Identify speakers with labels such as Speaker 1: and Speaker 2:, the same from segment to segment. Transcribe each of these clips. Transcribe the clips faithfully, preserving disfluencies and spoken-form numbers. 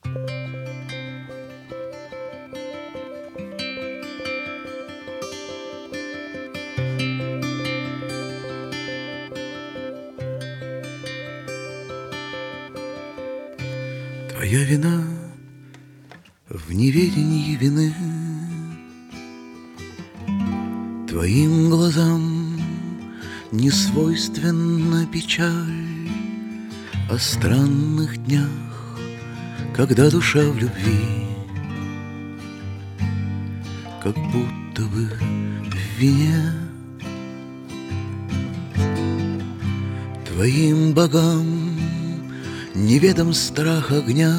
Speaker 1: Твоя вина в неведении вины, твоим глазам не свойственна печаль о странных днях, когда душа в любви, как будто бы в вине. Твоим богам неведом страх огня,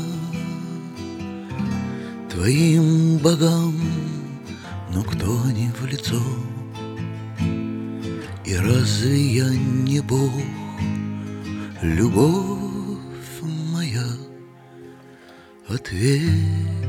Speaker 1: твоим богам, но кто они в лицо? И разве я не Бог, любовь моя? Ответь.